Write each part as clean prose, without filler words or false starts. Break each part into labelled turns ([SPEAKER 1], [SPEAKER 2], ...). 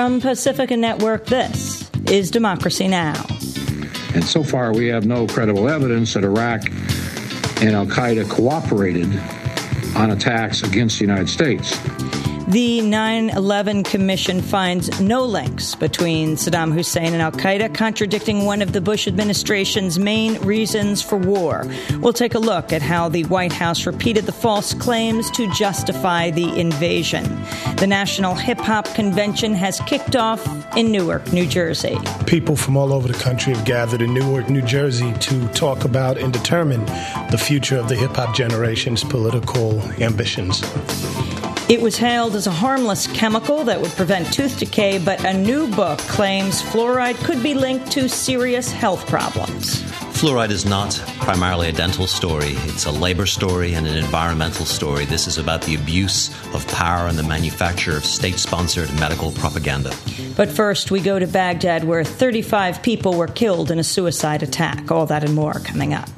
[SPEAKER 1] From Pacifica Network, this is Democracy Now!
[SPEAKER 2] And so far, we have no credible evidence that Iraq and al-Qaeda cooperated on attacks against the United States.
[SPEAKER 1] The 9/11 Commission finds no links between Saddam Hussein and al-Qaeda, contradicting one of the Bush administration's main reasons for war. We'll take a look at how the White House repeated the false claims to justify the invasion. The National Hip Hop Convention has kicked off in Newark, New Jersey.
[SPEAKER 3] People from all over the country have gathered in Newark, New Jersey to talk about and determine the future of the hip-hop generation's political ambitions.
[SPEAKER 1] It was hailed as a harmless chemical that would prevent tooth decay, but a new book claims fluoride could be linked to serious health problems.
[SPEAKER 4] Fluoride is not primarily a dental story. It's a labor story and an environmental story. This is about the abuse of power and the manufacture of state-sponsored medical propaganda.
[SPEAKER 1] But first, we go to Baghdad, where 35 people were killed in a suicide attack. All that and more coming up.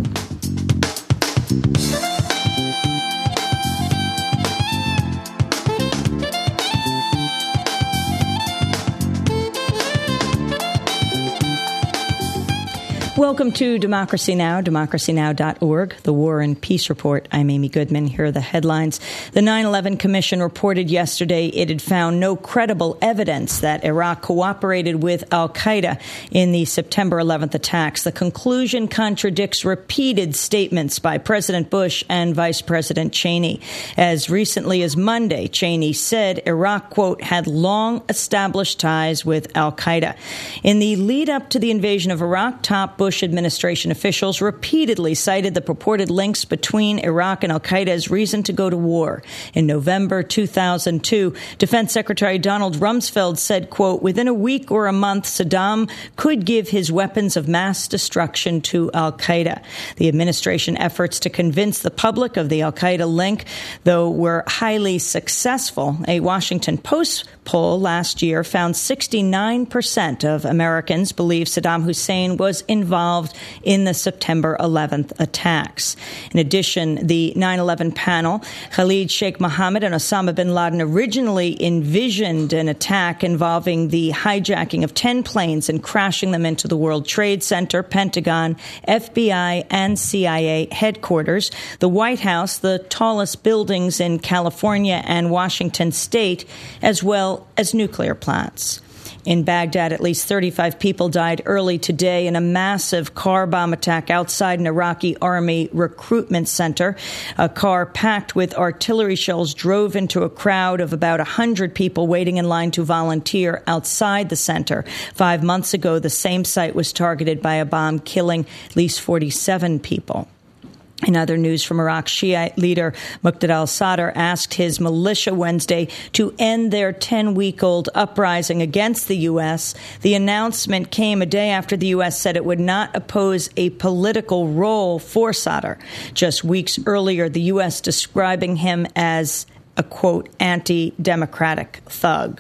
[SPEAKER 1] Welcome to Democracy Now!, democracynow.org, the War and Peace Report. I'm Amy Goodman. Here are the headlines. The 9/11 Commission reported yesterday it had found no credible evidence that Iraq cooperated with al-Qaeda in the September 11th attacks. The conclusion contradicts repeated statements by President Bush and Vice President Cheney. As recently as Monday, Cheney said Iraq, quote, had long established ties with al-Qaeda. In the lead up to the invasion of Iraq, top Bush administration officials repeatedly cited the purported links between Iraq and al-Qaeda as reason to go to war. In November 2002, Defense Secretary Donald Rumsfeld said, quote, within a week or a month, Saddam could give his weapons of mass destruction to al-Qaeda. The administration efforts to convince the public of the al-Qaeda link, though, were highly successful. A Washington Post poll last year found 69% of Americans believe Saddam Hussein was involved in the September 11th attacks. In addition, the 9/11 panel, Khalid Sheikh Mohammed and Osama bin Laden originally envisioned an attack involving the hijacking of 10 planes and crashing them into the World Trade Center, Pentagon, FBI, and CIA headquarters, the White House, the tallest buildings in California and Washington state, as well as nuclear plants. In Baghdad, at least 35 people died early today in a massive car bomb attack outside an Iraqi army recruitment center. A car packed with artillery shells drove into a crowd of about 100 people waiting in line to volunteer outside the center. 5 months ago, the same site was targeted by a bomb, killing at least 47 people. In other news from Iraq, Shiite leader Muqtada al-Sadr asked his militia Wednesday to end their 10-week-old uprising against the U.S. The announcement came a day after the U.S. said it would not oppose a political role for Sadr. Just weeks earlier, the U.S. describing him as a, quote, anti-democratic thug.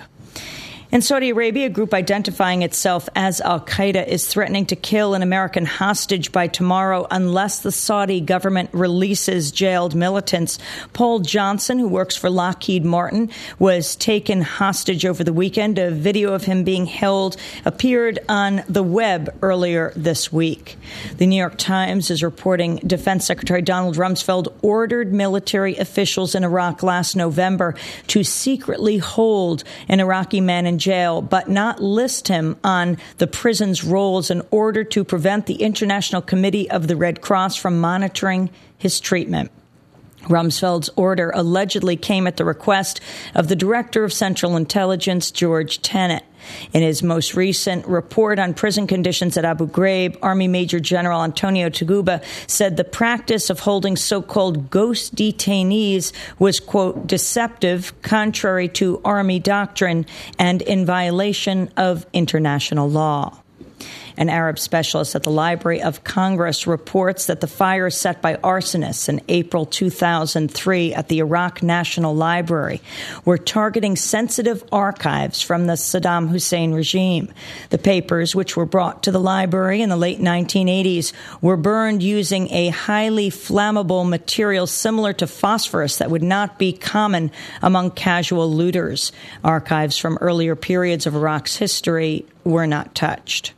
[SPEAKER 1] In Saudi Arabia, a group identifying itself as al-Qaeda is threatening to kill an American hostage by tomorrow unless the Saudi government releases jailed militants. Paul Johnson, who works for Lockheed Martin, was taken hostage over the weekend. A video of him being held appeared on the web earlier this week. The New York Times is reporting Defense Secretary Donald Rumsfeld ordered military officials in Iraq last November to secretly hold an Iraqi man in jail, but not list him on the prison's rolls in order to prevent the International Committee of the Red Cross from monitoring his treatment. Rumsfeld's order allegedly came at the request of the Director of Central Intelligence, George Tenet. In his most recent report on prison conditions at Abu Ghraib, Army Major General Antonio Taguba said the practice of holding so-called ghost detainees was, quote, deceptive, contrary to Army doctrine, and in violation of international law. An Arab specialist at the Library of Congress reports that the fires set by arsonists in April 2003 at the Iraq National Library were targeting sensitive archives from the Saddam Hussein regime. The papers, which were brought to the library in the late 1980s, were burned using a highly flammable material similar to phosphorus that would not be common among casual looters. Archives from earlier periods of Iraq's history were not touched.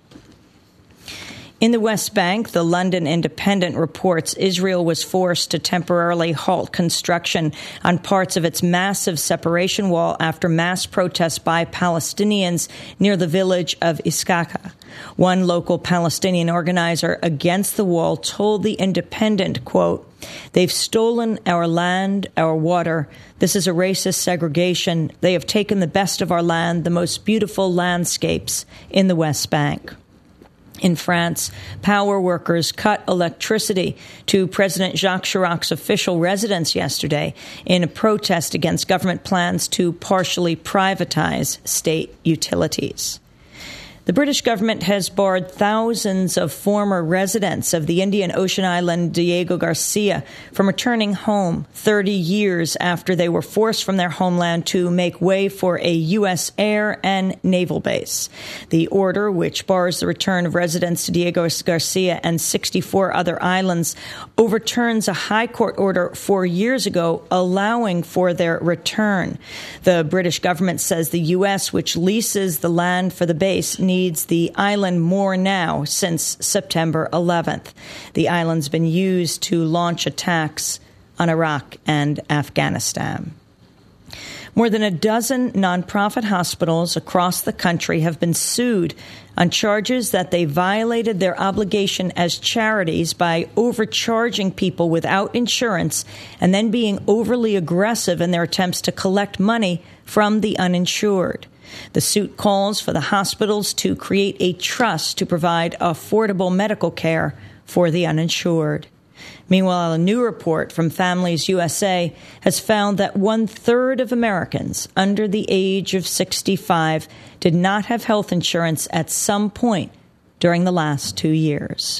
[SPEAKER 1] In the West Bank, the London Independent reports Israel was forced to temporarily halt construction on parts of its massive separation wall after mass protests by Palestinians near the village of Iskaka. One local Palestinian organizer against the wall told the Independent, quote, "They've stolen our land, our water. This is a racist segregation. They have taken the best of our land, the most beautiful landscapes in the West Bank." In France, power workers cut electricity to President Jacques Chirac's official residence yesterday in a protest against government plans to partially privatize state utilities. The British government has barred thousands of former residents of the Indian Ocean island Diego Garcia from returning home 30 years after they were forced from their homeland to make way for a U.S. air and naval base. The order, which bars the return of residents to Diego Garcia and 64 other islands, overturns a high court order 4 years ago allowing for their return. The British government says the U.S., which leases the land for the base, needs the island more now since September 11th. The island's been used to launch attacks on Iraq and Afghanistan. More than a dozen nonprofit hospitals across the country have been sued on charges that they violated their obligation as charities by overcharging people without insurance and then being overly aggressive in their attempts to collect money from the uninsured. The suit calls for the hospitals to create a trust to provide affordable medical care for the uninsured. Meanwhile, a new report from Families USA has found that 1/3 of Americans under the age of 65 did not have health insurance at some point during the last 2 years.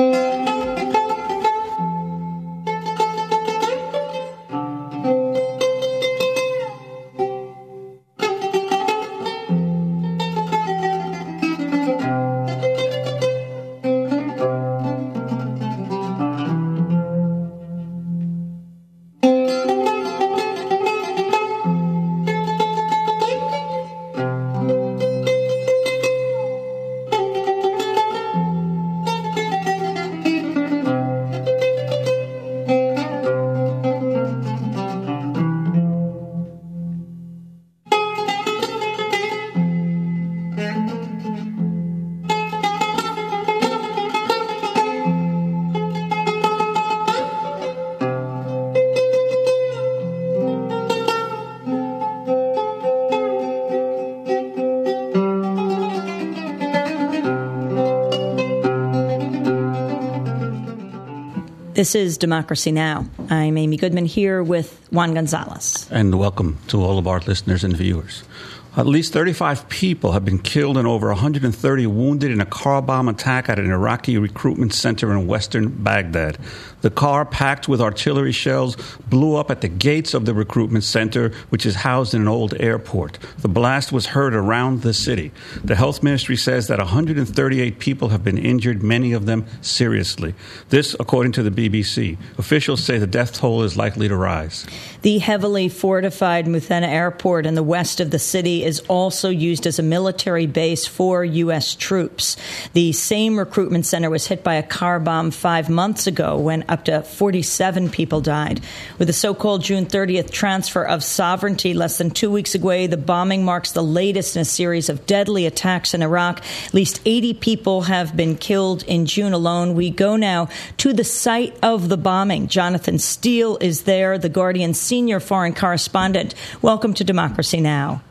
[SPEAKER 1] This is Democracy Now! I'm Amy Goodman here with Juan Gonzalez.
[SPEAKER 5] And welcome to all of our listeners and viewers. At least 35 people have been killed and over 130 wounded in a car bomb attack at an Iraqi recruitment center in western Baghdad. The car, packed with artillery shells, blew up at the gates of the recruitment center, which is housed in an old airport. The blast was heard around the city. The health ministry says that 138 people have been injured, many of them seriously. This, according to the BBC. Officials say the death toll is likely to rise.
[SPEAKER 1] The heavily fortified Muthanna Airport in the west of the city is also used as a military base for U.S. troops. The same recruitment center was hit by a car bomb 5 months ago when up to 47 people died. With the so-called June 30th transfer of sovereignty less than 2 weeks away, the bombing marks the latest in a series of deadly attacks in Iraq. At least 80 people have been killed in June alone. We go now to the site of the bombing. Jonathan Steele is there, The Guardian's senior foreign correspondent. Welcome to Democracy Now!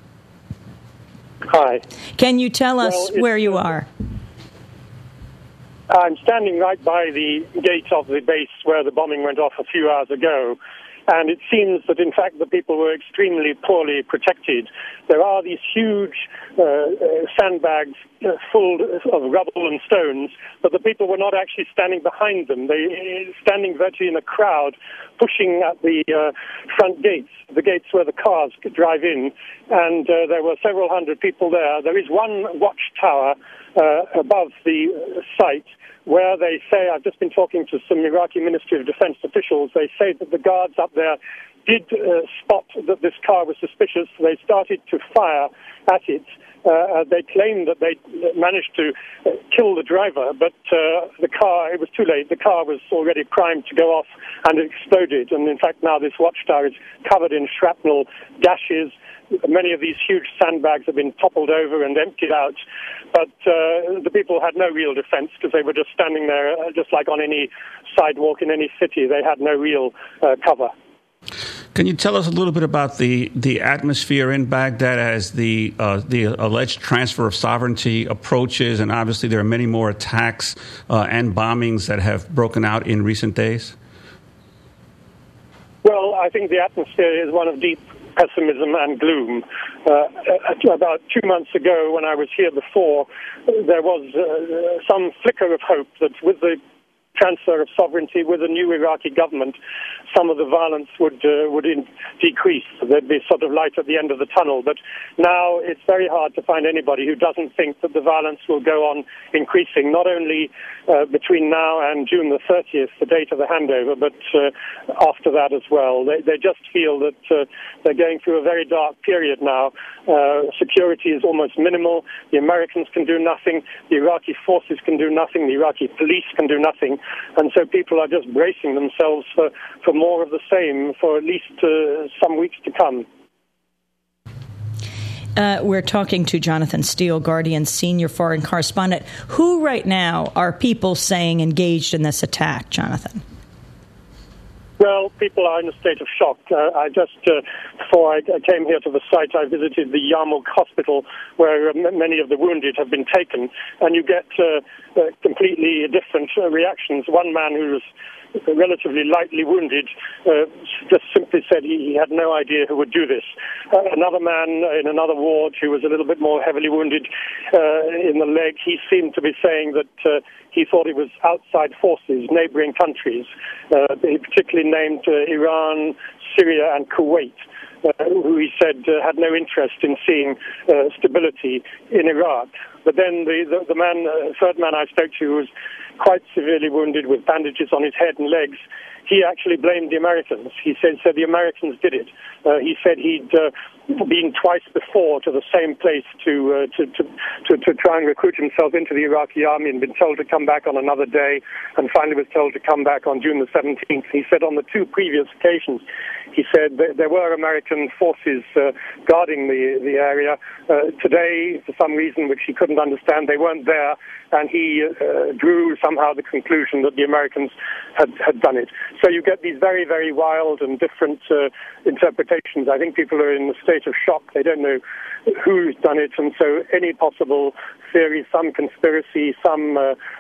[SPEAKER 6] Hi.
[SPEAKER 1] Can you tell us where you are?
[SPEAKER 6] I'm standing right by the gates of the base where the bombing went off a few hours ago. And it seems that, in fact, the people were extremely poorly protected. There are these huge sandbags full of rubble and stones, but the people were not actually standing behind them. They were standing virtually in a crowd, pushing at the front gates, the gates where the cars could drive in, and there were several hundred people there. There is one watchtower above the site where they say, I've just been talking to some Iraqi Ministry of Defense officials, they say that the guards up there did spot that this car was suspicious. They started to fire at it. They claimed that they managed to kill the driver, but the car, it was too late. The car was already primed to go off and it exploded. And in fact, now this watchtower is covered in shrapnel gashes. Many of these huge sandbags have been toppled over and emptied out. But the people had no real defense because they were just standing there, just like on any sidewalk in any city. They had no real cover.
[SPEAKER 5] Can you tell us a little bit about the atmosphere in Baghdad as the alleged transfer of sovereignty approaches? And obviously there are many more attacks and bombings that have broken out in recent days.
[SPEAKER 6] Well, I think the atmosphere is one of deep pessimism and gloom. About 2 months ago, when I was here before, there was some flicker of hope that with the transfer of sovereignty, with a new Iraqi government, some of the violence would decrease. There'd be sort of light at the end of the tunnel. But now it's very hard to find anybody who doesn't think that the violence will go on increasing, not only between now and June the 30th, the date of the handover, but after that as well. They just feel that they're going through a very dark period now. Security is almost minimal. The Americans can do nothing. The Iraqi forces can do nothing. The Iraqi police can do nothing. And so people are just bracing themselves for more of the same for at least some weeks to come.
[SPEAKER 1] We're talking to Jonathan Steele, Guardian's senior foreign correspondent. Who right now are people saying engaged in this attack, Jonathan?
[SPEAKER 6] Well, people are in a state of shock. Before I came here to the site, I visited the Yarmouk hospital where many of the wounded have been taken, and you get completely different reactions. One man who was relatively lightly wounded just simply said he had no idea who would do this. Another man in another ward who was a little bit more heavily wounded in the leg, he seemed to be saying that he thought it was outside forces, neighboring countries. He particularly named Iran, Syria and Kuwait, who he said had no interest in seeing stability in Iraq. But then the third man I spoke to, was quite severely wounded with bandages on his head and legs. He actually blamed the Americans. He said the Americans did it. He said he'd been twice before to the same place to try and recruit himself into the Iraqi army and been told to come back on another day, and finally was told to come back on June the 17th. He said on the two previous occasions, he said there were American forces guarding the area. Today, for some reason which he couldn't understand, they weren't there, and he drew somehow the conclusion that the Americans had done it. So you get these very, very wild and different interpretations. I think people are in a state of shock. They don't know who's done it, and so any possible theory, some conspiracy, some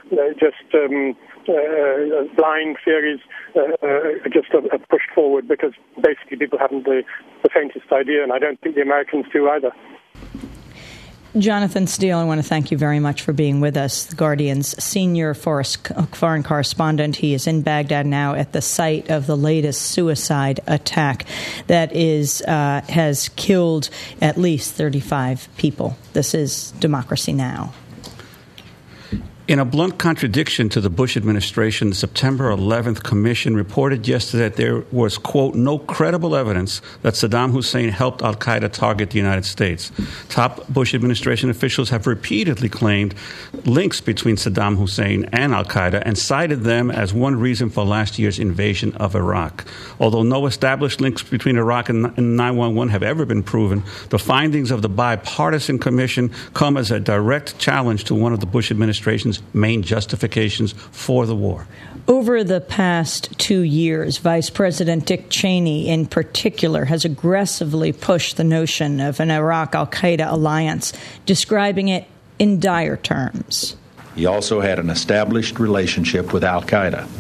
[SPEAKER 6] blind theories just are pushed forward because basically people haven't the faintest idea, and I don't think the Americans do either.
[SPEAKER 1] Jonathan Steele, I want to thank you very much for being with us, the Guardian's senior foreign correspondent. He is in Baghdad now at the site of the latest suicide attack that has killed at least 35 people. This is Democracy Now!
[SPEAKER 5] In a blunt contradiction to the Bush administration, the September 11th Commission reported yesterday that there was, quote, no credible evidence that Saddam Hussein helped al-Qaeda target the United States. Top Bush administration officials have repeatedly claimed links between Saddam Hussein and al-Qaeda and cited them as one reason for last year's invasion of Iraq. Although no established links between Iraq and 9/11 have ever been proven, the findings of the bipartisan commission come as a direct challenge to one of the Bush administration's main justifications for the war.
[SPEAKER 1] Over the past 2 years, Vice President Dick Cheney, in particular, has aggressively pushed the notion of an Iraq-al-Qaeda alliance, describing it in dire terms.
[SPEAKER 7] He also had an established relationship with al-Qaeda,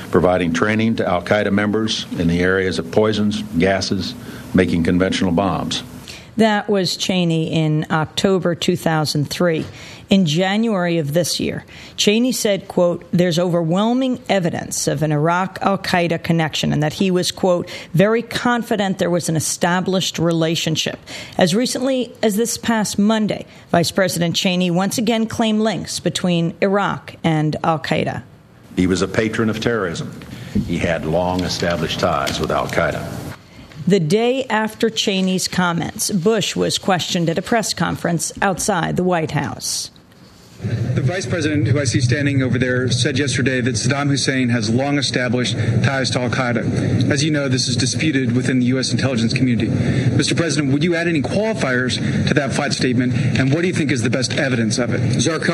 [SPEAKER 7] providing training to al-Qaeda members in the areas of poisons, gases, making conventional bombs.
[SPEAKER 1] That was Cheney in October 2003. In January of this year, Cheney said, quote, there's overwhelming evidence of an Iraq al-Qaeda connection and that he was, quote, very confident there was an established relationship. As recently as this past Monday, Vice President Cheney once again claimed links between Iraq and al-Qaeda.
[SPEAKER 7] He was a patron of terrorism. He had long established ties with al-Qaeda.
[SPEAKER 1] The day after Cheney's comments, Bush was questioned at a press conference outside the White House.
[SPEAKER 8] The vice president, who I see standing over there, said yesterday that Saddam Hussein has long established ties to al-Qaeda. As you know, this is disputed within the U.S. intelligence community. Mr. President, would you add any qualifiers to that flat statement, and what do you think is the best evidence of it?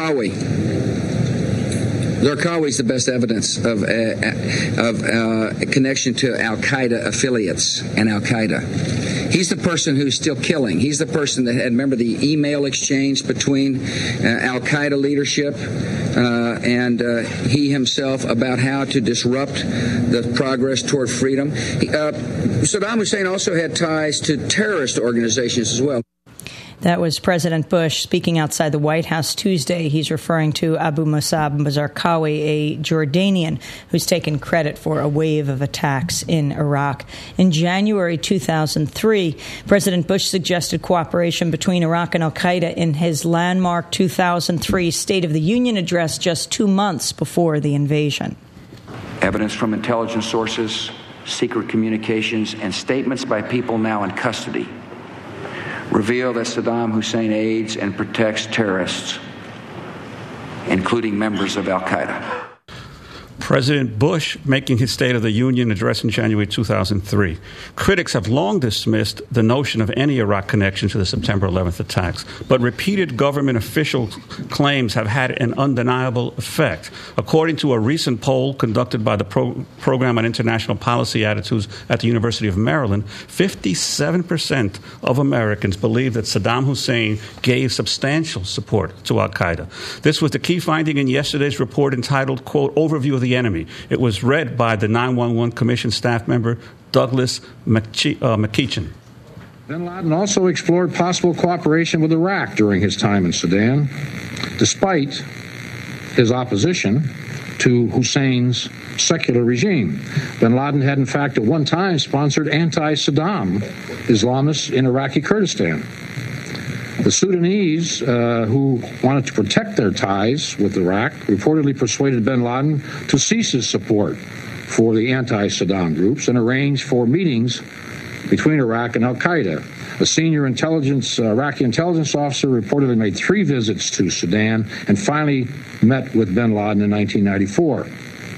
[SPEAKER 9] Zarqawi is the best evidence of a connection to al-Qaeda affiliates and al-Qaeda. He's the person who's still killing. He's the person that had, remember, the email exchange between al-Qaeda leadership and he himself about how to disrupt the progress toward freedom. Saddam Hussein also had ties to terrorist organizations as well.
[SPEAKER 1] That was President Bush speaking outside the White House Tuesday. He's referring to Abu Musab Zarqawi, a Jordanian who's taken credit for a wave of attacks in Iraq. In January 2003, President Bush suggested cooperation between Iraq and al-Qaeda in his landmark 2003 State of the Union address just 2 months before the invasion.
[SPEAKER 10] Evidence from intelligence sources, secret communications, and statements by people now in custody reveal that Saddam Hussein aids and protects terrorists, including members of al-Qaeda.
[SPEAKER 5] President Bush making his State of the Union address in January 2003. Critics have long dismissed the notion of any Iraq connection to the September 11th attacks, but repeated government official claims have had an undeniable effect. According to a recent poll conducted by the Program on International Policy Attitudes at the University of Maryland, 57% of Americans believe that Saddam Hussein gave substantial support to al-Qaeda. This was the key finding in yesterday's report entitled, quote, Overview of the Enemy. It was read by the 911 Commission staff member Douglas McKeechan.
[SPEAKER 2] Bin Laden also explored possible cooperation with Iraq during his time in Sudan, despite his opposition to Hussein's secular regime. Bin Laden had, in fact, at one time sponsored anti-Saddam Islamists in Iraqi Kurdistan. The Sudanese, who wanted to protect their ties with Iraq, reportedly persuaded bin Laden to cease his support for the anti-Saddam groups and arranged for meetings between Iraq and al-Qaeda. A senior Iraqi intelligence officer reportedly made 3 visits to Sudan and finally met with bin Laden in 1994.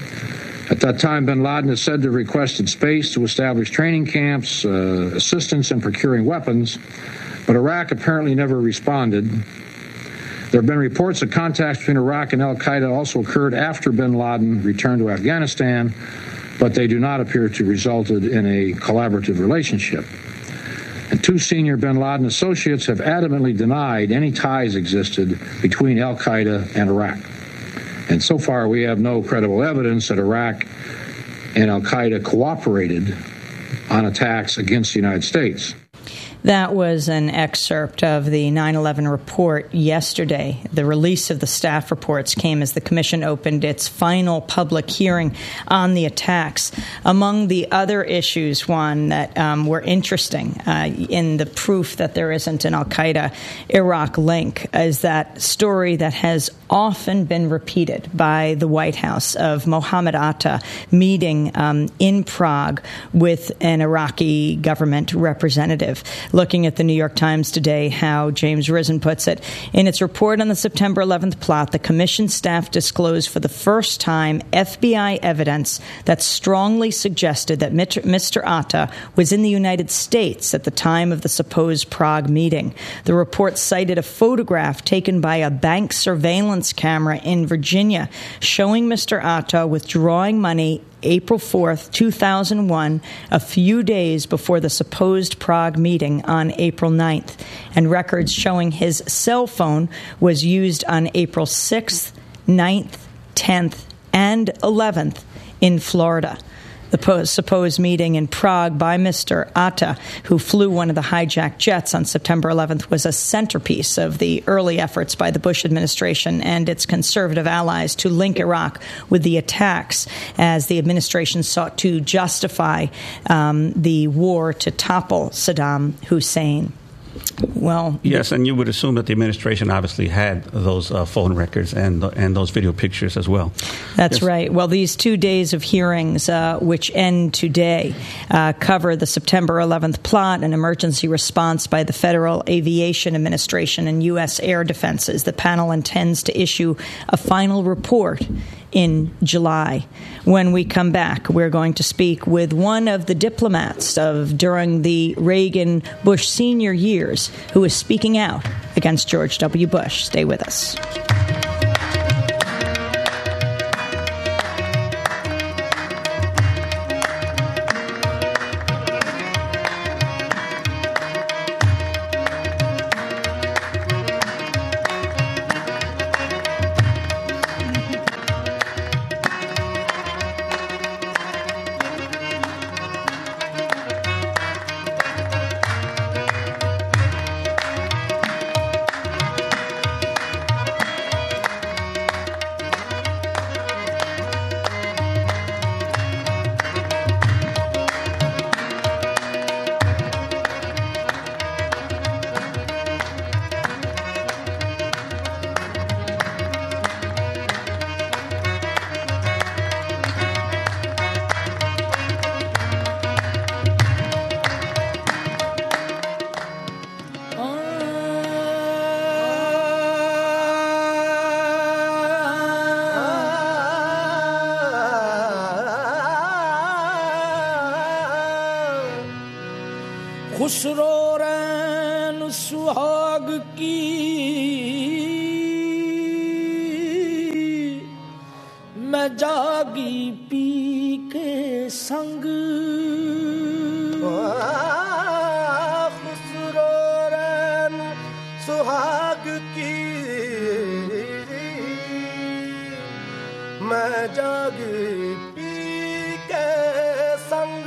[SPEAKER 2] At that time, bin Laden is said to have requested space to establish training camps, assistance in procuring weapons, but Iraq apparently never responded. There have been reports that contacts between Iraq and al-Qaeda also occurred after bin Laden returned to Afghanistan, but they do not appear to have resulted in a collaborative relationship. And 2 senior bin Laden associates have adamantly denied any ties existed between al-Qaeda and Iraq. And so far, we have no credible evidence that Iraq and al-Qaeda cooperated on attacks against the United States.
[SPEAKER 1] That was an excerpt of the 9/11 report yesterday. The release of the staff reports came as the commission opened its final public hearing on the attacks. Among the other issues, Juan, that were interesting in the proof that there isn't an al-Qaeda-Iraq link is that story that has often been repeated by the White House of Mohammed Atta meeting in Prague with an Iraqi government representative. Looking at the New York Times today, how James Risen puts it, in its report on the September 11th plot, the commission staff disclosed for the first time FBI evidence that strongly suggested that Mr. Atta was in the United States at the time of the supposed Prague meeting. The report cited a photograph taken by a bank surveillance camera in Virginia showing Mr. Atta withdrawing money April 4th, 2001, a few days before the supposed Prague meeting on April 9th, and records showing his cell phone was used on April 6th, 9th, 10th, and 11th in Florida. The supposed meeting in Prague by Mr. Atta, who flew one of the hijacked jets on September 11th, was a centerpiece of the early efforts by the Bush administration and its conservative allies to link Iraq with the attacks as the administration sought to justify the war to topple Saddam Hussein. Well,
[SPEAKER 5] yes, and you would assume that the administration obviously had those phone records and those video pictures as well.
[SPEAKER 1] That's right. Well, these 2 days of hearings, which end today, cover the September 11th plot and emergency response by the Federal Aviation Administration and U.S. Air Defenses. The panel intends to issue a final report in July. When we come back, we're going to speak with one of the diplomats during the Reagan-Bush senior years who is speaking out against George W. Bush. Stay with us.
[SPEAKER 11] खुसरोरैन सुहाग की मैं जागी P के संग खुसरोरैन सुहाग की मैं जागी पी के संग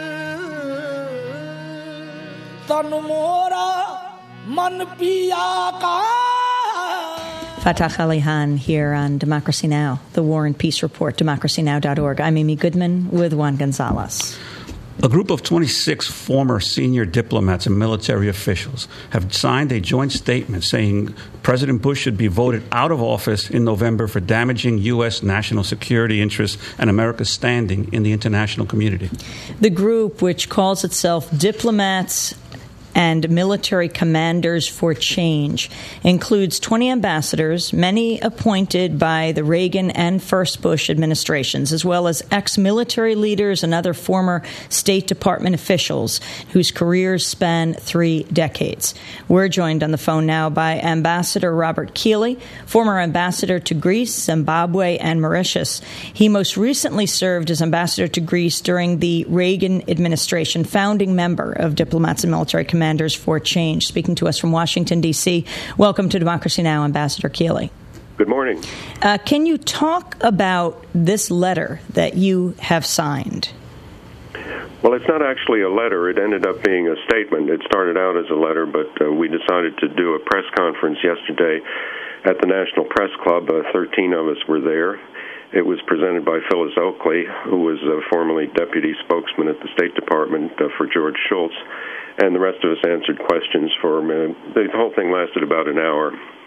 [SPEAKER 1] Fatah Ali Khan here on Democracy Now!, the War and Peace Report, democracynow.org. I'm Amy Goodman with Juan Gonzalez.
[SPEAKER 5] A group of 26 former senior diplomats and military officials have signed a joint statement saying President Bush should be voted out of office in November for damaging U.S. national security interests and America's standing in the international community.
[SPEAKER 1] The group, which calls itself Diplomats and Military Commanders for Change, includes 20 ambassadors, many appointed by the Reagan and First Bush administrations, as well as ex-military leaders and other former State Department officials whose careers span 3 decades. We're joined on the phone now by Ambassador Robert Keeley, former ambassador to Greece, Zimbabwe, and Mauritius. He most recently served as ambassador to Greece during the Reagan administration, founding member of Diplomats and Military Commanders for Change, speaking to us from Washington, D.C. Welcome to Democracy Now!, Ambassador Keeley.
[SPEAKER 12] Good morning.
[SPEAKER 1] Can you talk about this letter that you have signed?
[SPEAKER 12] Well, it's not actually a letter. It ended up being a statement. It started out as a letter, but we decided to do a press conference yesterday at the National Press Club. 13 of us were there. It was presented by Phyllis Oakley, who was formerly deputy spokesman at the State Department for George Shultz, and the rest of us answered questions for him. The whole thing lasted about an hour.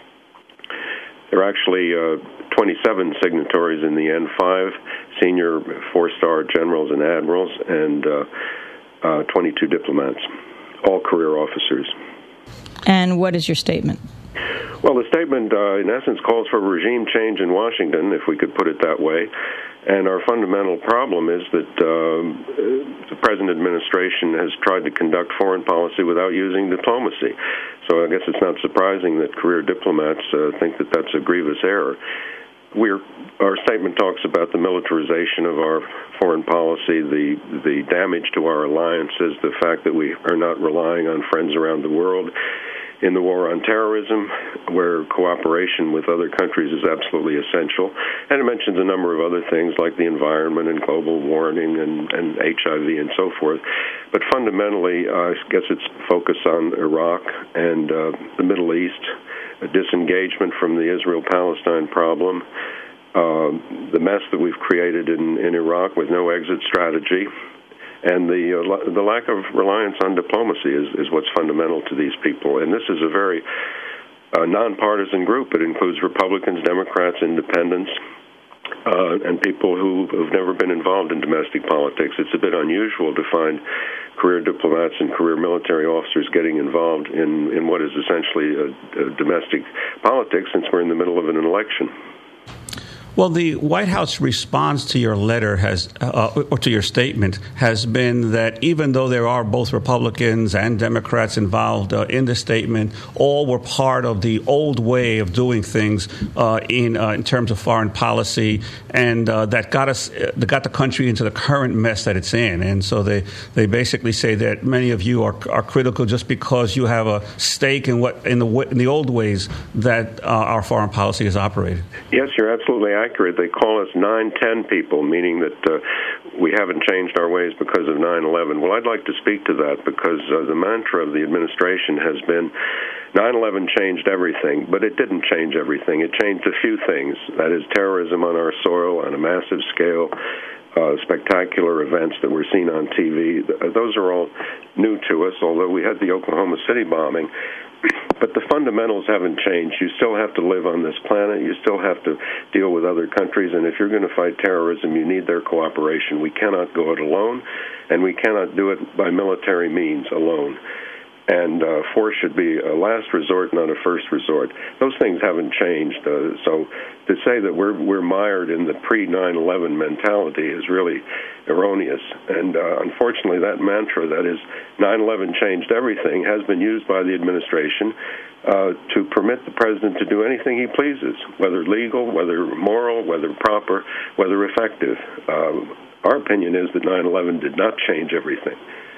[SPEAKER 12] There are actually 27 signatories in the end, 5 senior 4-star generals and admirals, and 22 diplomats, all career officers.
[SPEAKER 1] And what is your statement?
[SPEAKER 12] Well, the statement, in essence, calls for regime change in Washington, if we could put it that way. And our fundamental problem is that the present administration has tried to conduct foreign policy without using diplomacy. So I guess it's not surprising that career diplomats think that that's a grievous error. Our statement talks about the militarization of our foreign policy, the damage to our alliances, the fact that we are not relying on friends around the world. in the war on terrorism, where cooperation with other countries is absolutely essential. And it mentions a number of other things like the environment and global warming and HIV and so forth. But fundamentally, I guess it's focused on Iraq and the Middle East, a disengagement from the Israel-Palestine problem, the mess that we've created in Iraq with no exit strategy, and the lack of reliance on diplomacy is what's fundamental to these people. And this is a very nonpartisan group. It includes Republicans, Democrats, Independents, and people who have never been involved in domestic politics. It's a bit unusual to find career diplomats and career military officers getting involved in what is essentially domestic politics, since we're in the middle of an election.
[SPEAKER 5] Well, the White House response to your letter or to your statement has been that even though there are both Republicans and Democrats involved in the statement, all were part of the old way of doing things in terms of foreign policy, and that got the country into the current mess that it's in. And so they basically say that many of you are critical just because you have a stake in the old ways that our foreign policy is operated.
[SPEAKER 12] Yes, you're absolutely accurate. They call us 9/10 people, meaning that we haven't changed our ways because of 9/11. Well, I'd like to speak to that because the mantra of the administration has been 9/11 changed everything, but it didn't change everything. It changed a few things. That is, terrorism on our soil on a massive scale, spectacular events that were seen on TV. Those are all new to us, although we had the Oklahoma City bombing. But the fundamentals haven't changed. You still have to live on this planet. You still have to deal with other countries. And if you're going to fight terrorism, you need their cooperation. We cannot go it alone, and we cannot do it by military means alone. And force should be a last resort, not a first resort. Those things haven't changed. So to say that we're mired in the pre-9/11 mentality is really erroneous. And unfortunately, that mantra, that is 9/11 changed everything, has been used by the administration to permit the president to do anything he pleases, whether legal, whether moral, whether proper, whether effective. Our opinion is that 9/11 did not change everything.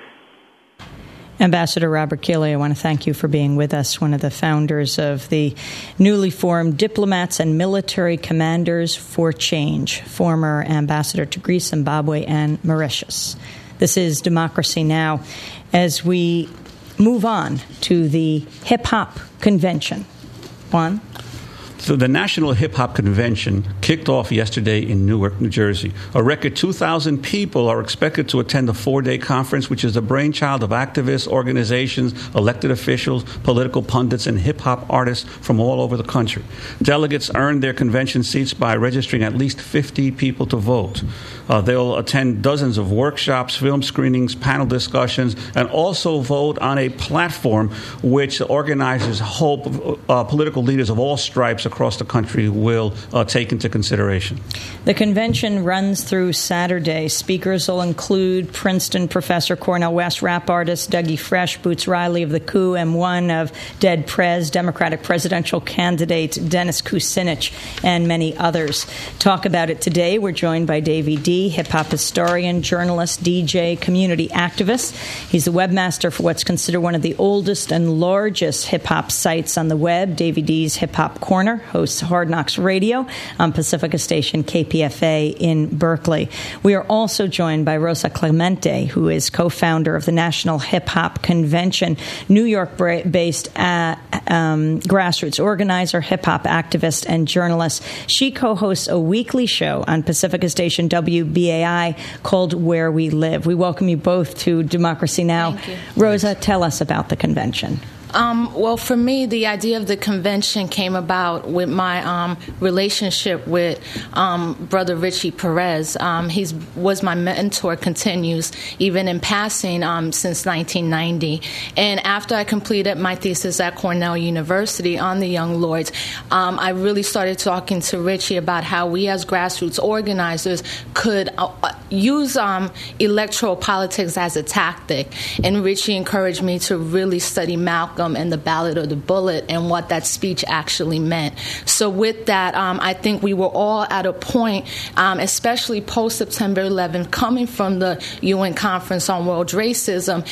[SPEAKER 1] Ambassador Robert Keeley, I want to thank you for being with us, one of the founders of the newly formed Diplomats and Military Commanders for Change, former ambassador to Greece, Zimbabwe, and Mauritius. This is Democracy Now! As we move on to the hip-hop convention. Juan?
[SPEAKER 5] So the National Hip Hop Convention kicked off yesterday in Newark, New Jersey. A record 2,000 people are expected to attend the 4-day conference, which is the brainchild of activists, organizations, elected officials, political pundits, and hip-hop artists from all over the country. Delegates earned their convention seats by registering at least 50 people to vote. They'll attend dozens of workshops, film screenings, panel discussions, and also vote on a platform which organizers hope political leaders of all stripes across the country will take into consideration.
[SPEAKER 1] The convention runs through Saturday. Speakers will include Princeton professor, Cornel West, rap artist Dougie Fresh, Boots Riley of The Coup, and one of Dead Prez, Democratic presidential candidate Dennis Kucinich, and many others. Talk about it today. We're joined by Davey D., hip-hop historian, journalist, DJ, community activist. He's the webmaster for what's considered one of the oldest and largest hip-hop sites on the web, Davey D's Hip Hop Corner, hosts Hard Knocks Radio on Pacifica Station KPFA in Berkeley. We are also joined by Rosa Clemente, who is co-founder of the National Hip Hop Convention, New York-based grassroots organizer, hip-hop activist, and journalist. She co-hosts a weekly show on Pacifica Station WBAI called Where We Live. We welcome you both to Democracy Now!
[SPEAKER 13] Thank you.
[SPEAKER 1] Rosa, tell us about the convention.
[SPEAKER 13] Well, for me, the idea of the convention came about with my relationship with Brother Richie Perez. He was my mentor, continues, even in passing, since 1990. And after I completed my thesis at Cornell University on the Young Lords, I really started talking to Richie about how we as grassroots organizers could use electoral politics as a tactic. And Richie encouraged me to really study Malcolm and the ballot or the bullet and what that speech actually meant. So with that, I think we were all at a point, especially post-September 11th, coming from the UN Conference on World Racism,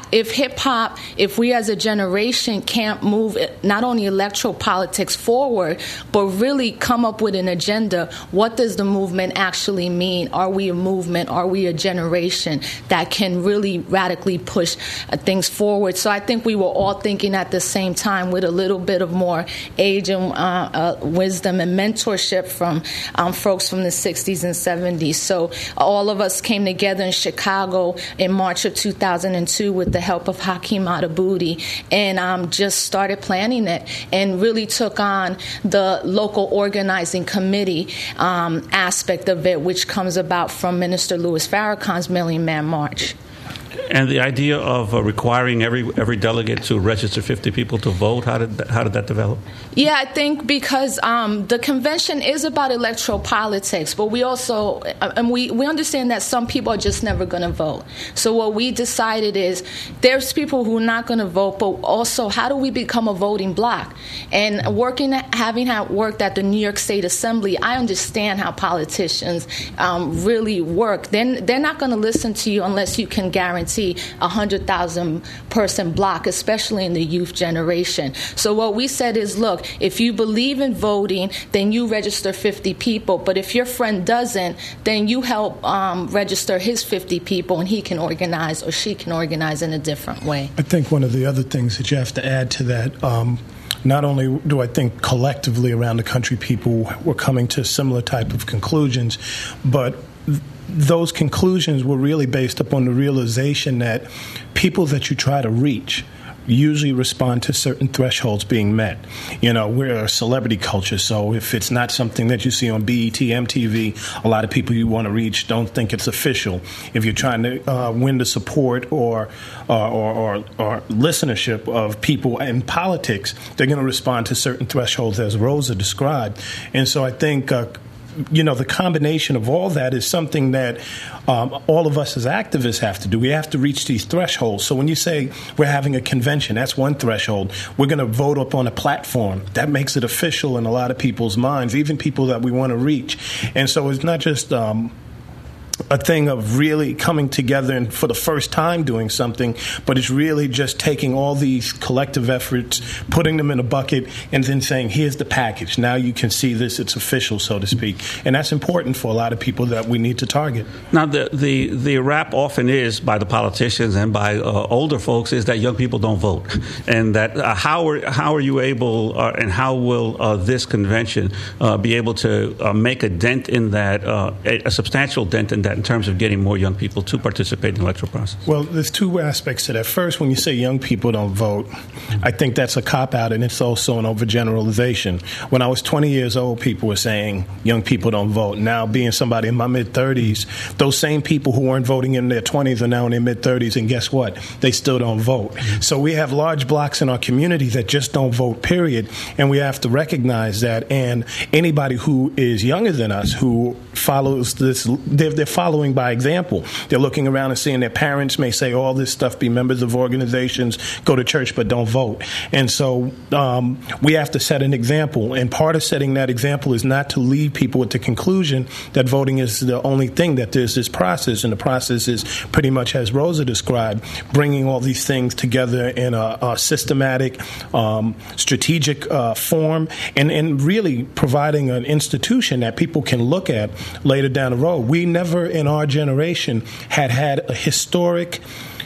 [SPEAKER 13] if hip-hop, if we as a generation can't move not only electoral politics forward, but really come up with an agenda, what does the movement actually mean? Are we a movement? Are we a generation that can really radically push things forward? So I think we were all thinking at the same time with a little bit of more age and wisdom and mentorship from folks from the 60s and 70s. So all of us came together in Chicago in March of 2002 with the help of Hakeem Adabudi and just started planning it and really took on the local organizing committee aspect of it, which comes about from Minister Louis Farrakhan's Million Man March.
[SPEAKER 5] And the idea of requiring every delegate to register 50 people to vote, how did that develop?
[SPEAKER 13] Yeah, I think because the convention is about electoral politics, but we also we understand that some people are just never going to vote. So what we decided is there's people who are not going to vote, but also how do we become a voting bloc? And having worked at the New York State Assembly, I understand how politicians really work. They're not going to listen to you unless you can guarantee 100,000 person block, especially in the youth generation. So what we said is, look, if you believe in voting, then you register 50 people. But if your friend doesn't, then you help register his 50 people, and he can organize or she can organize in a different way.
[SPEAKER 3] I think one of the other things that you have to add to that, not only do I think collectively around the country people were coming to similar type of conclusions, but those conclusions were really based upon the realization that people that you try to reach usually respond to certain thresholds being met. We're a celebrity culture, so if it's not something that you see on BET, MTV, a lot of people you want to reach don't think it's official. If you're trying to win the support or listenership of people in politics, they're going to respond to certain thresholds, as Rosa described. And so I think the combination of all that is something that all of us as activists have to do. We have to reach these thresholds. So when you say we're having a convention, that's one threshold. We're going to vote up on a platform. That makes it official in a lot of people's minds, even people that we want to reach. And so it's not just a thing of really coming together and for the first time doing something, but it's really just taking all these collective efforts, putting them in a bucket, and then saying, here's the package. Now you can see this, it's official, so to speak. And that's important for a lot of people that we need to target.
[SPEAKER 5] Now, the rap often is by the politicians and by older folks is that young people don't vote. And that how are you able and how will this convention be able to make a dent in that, a substantial dent in that in terms of getting more young people to participate in the electoral process?
[SPEAKER 3] Well, there's two aspects to that. First, when you say young people don't vote, I think that's a cop-out, and it's also an overgeneralization. When I was 20 years old, people were saying young people don't vote. Now, being somebody in my mid-30s, those same people who weren't voting in their 20s are now in their mid-30s, and guess what? They still don't vote. So we have large blocks in our community that just don't vote, period, and we have to recognize that. And anybody who is younger than us, who follows this, they're following by example. They're looking around and seeing their parents may say all this stuff, be members of organizations, go to church, but don't vote. And so we have to set an example. And part of setting that example is not to leave people with the conclusion that voting is the only thing, that there's this process. And the process is pretty much, as Rosa described, bringing all these things together in a systematic, strategic form, and really providing an institution that people can look at later down the road. We never in our generation had a historic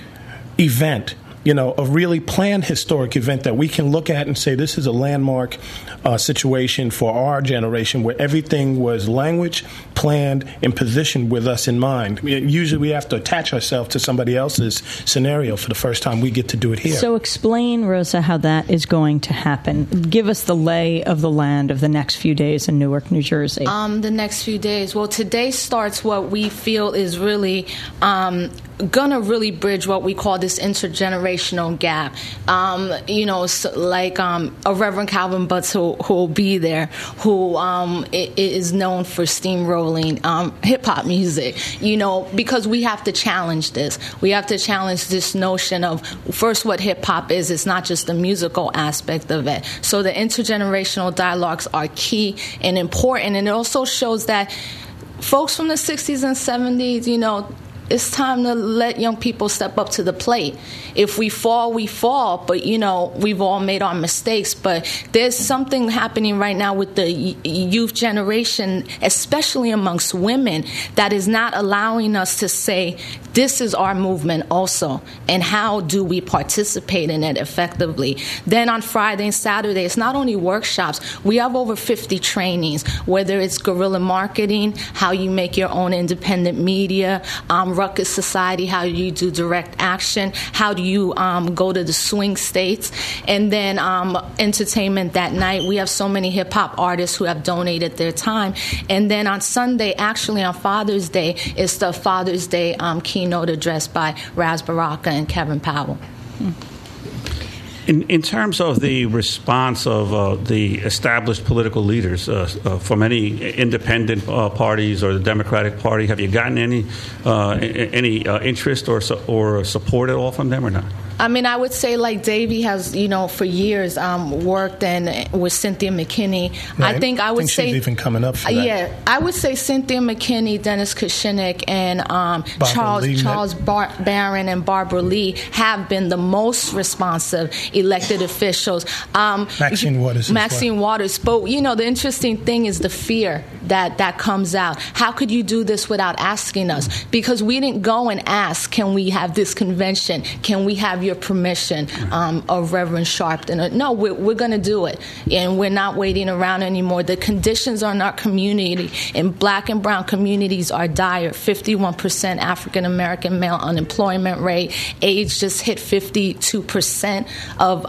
[SPEAKER 3] event, a really planned historic event that we can look at and say this is a landmark situation for our generation, where everything was language, planned, and positioned with us in mind. Usually we have to attach ourselves to somebody else's scenario for the first time. We get to do it here.
[SPEAKER 1] So explain, Rosa, how that is going to happen. Give us the lay of the land of the next few days in Newark, New Jersey.
[SPEAKER 13] The next few days. Well, today starts what we feel is really going to really bridge what we call this intergenerational gap. A Reverend Calvin Butts who will be there, who is known for steamrolling hip-hop music, because we have to challenge this. We have to challenge this notion of, first, what hip-hop is. It's not just the musical aspect of it. So the intergenerational dialogues are key and important, and it also shows that folks from the 60s and 70s, it's time to let young people step up to the plate. If we fall, we fall. But, we've all made our mistakes. But there's something happening right now with the youth generation, especially amongst women, that is not allowing us to say, this is our movement also, and how do we participate in it effectively? Then on Friday and Saturday, it's not only workshops. We have over 50 trainings, whether it's guerrilla marketing, how you make your own independent media, Ruckus Society, how you do direct action, how do you go to the swing states, and then entertainment that night. We have so many hip-hop artists who have donated their time. And then on Sunday, actually on Father's Day, is the Father's Day keynote address by Raz Baraka and Kevin Powell.
[SPEAKER 5] In terms of the response of the established political leaders from any independent parties or the Democratic Party, have you gotten any interest or support at all from them or not?
[SPEAKER 13] I mean, I would say like Davey has, for years worked with Cynthia McKinney.
[SPEAKER 3] Right.
[SPEAKER 13] I think
[SPEAKER 3] she's even coming up for that.
[SPEAKER 13] Yeah, I would say Cynthia McKinney, Dennis Kucinich, and Charles Barron and Barbara Lee have been the most responsive elected officials.
[SPEAKER 3] Maxine Waters.
[SPEAKER 13] But, the interesting thing is the fear that comes out. How could you do this without asking us? Because we didn't go and ask, can we have this convention? Can we have your permission of Reverend Sharpton? No, we're going to do it. And we're not waiting around anymore. The conditions in our community, in black and brown communities, are dire. 51% African-American male unemployment rate. AIDS just hit 52% of,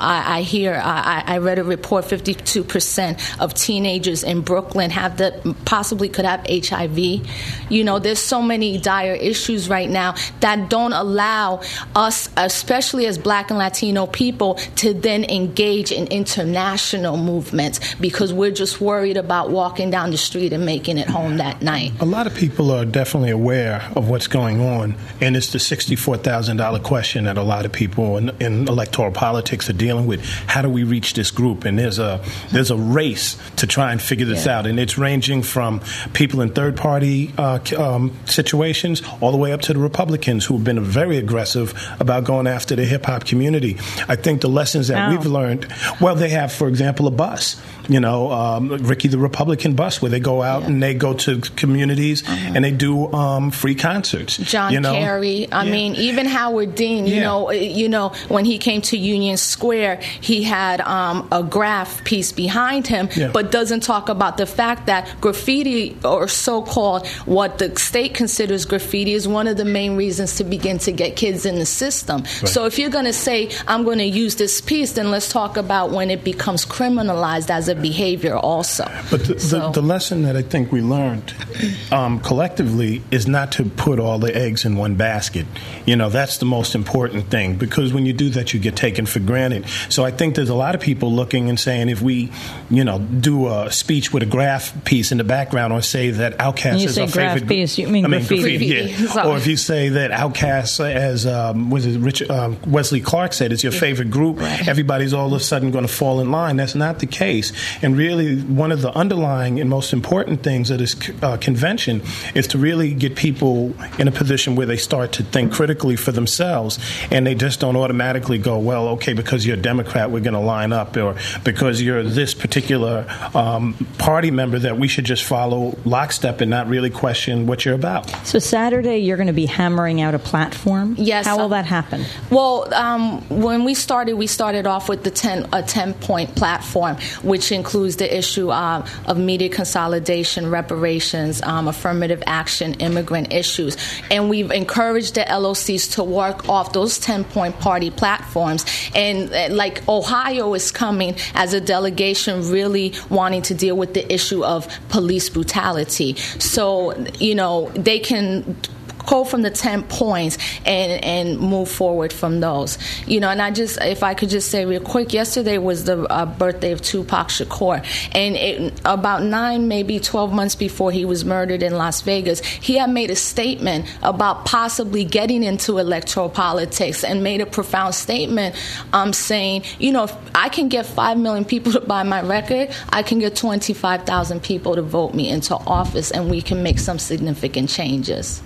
[SPEAKER 13] I read a report, 52% of teenagers in Brooklyn possibly could have HIV. There's so many dire issues right now that don't allow us, especially as black and Latino people, to then engage in international movements because we're just worried about walking down the street and making it home that night.
[SPEAKER 3] A lot of people are definitely aware of what's going on, and it's the $64,000 question that a lot of people in electoral politics are dealing with. How do we reach this group? And there's a race to try and figure this out, and it's ranging from people in third-party situations all the way up to the Republicans who have been very aggressive about going after the hip-hop community. I think the lessons that we've learned, they have, for example, a bus. Ricky the Republican bus, where they go out and they go to communities and they do free concerts.
[SPEAKER 13] John Kerry. I mean, even Howard Dean. When he came to Union Square, he had a graph piece behind him, but doesn't talk about the fact that graffiti, or so-called what the state considers graffiti, is one of the main reasons to begin to get kids in the system. Right. So if you're going to say, I'm going to use this piece, then let's talk about when it becomes criminalized as a behavior also.
[SPEAKER 3] But the lesson that I think we learned collectively is not to put all the eggs in one basket. That's the most important thing, because when you do that, you get taken for granted. So I think there's a lot of people looking and saying, if we, do a speech with a graph piece in the background, or say that Outkast is our favorite
[SPEAKER 1] piece, you mean graffiti.
[SPEAKER 3] Or if you say that Outkast, as Wesley Clark said, is your favorite group, everybody's all of a sudden going to fall in line. That's not the case. And really, one of the underlying and most important things of this convention is to really get people in a position where they start to think critically for themselves, and they just don't automatically go, well, okay, because you're a Democrat, we're going to line up, or because you're this particular party member, that we should just follow lockstep and not really question what you're about.
[SPEAKER 1] So Saturday, you're going to be hammering out a platform?
[SPEAKER 13] Yes.
[SPEAKER 1] How will that happen?
[SPEAKER 13] Well, when we started off with a 10-point platform, which includes the issue of media consolidation, reparations, affirmative action, immigrant issues. And we've encouraged the LOCs to work off those 10-point party platforms. And like Ohio is coming as a delegation really wanting to deal with the issue of police brutality. So, they can go from the 10 points and move forward from those. And if I could just say real quick, yesterday was the birthday of Tupac Shakur, and about 9, maybe 12 months before he was murdered in Las Vegas, he had made a statement about possibly getting into electoral politics, and made a profound statement saying, if I can get 5 million people to buy my record, I can get 25,000 people to vote me into office, and we can make some significant changes.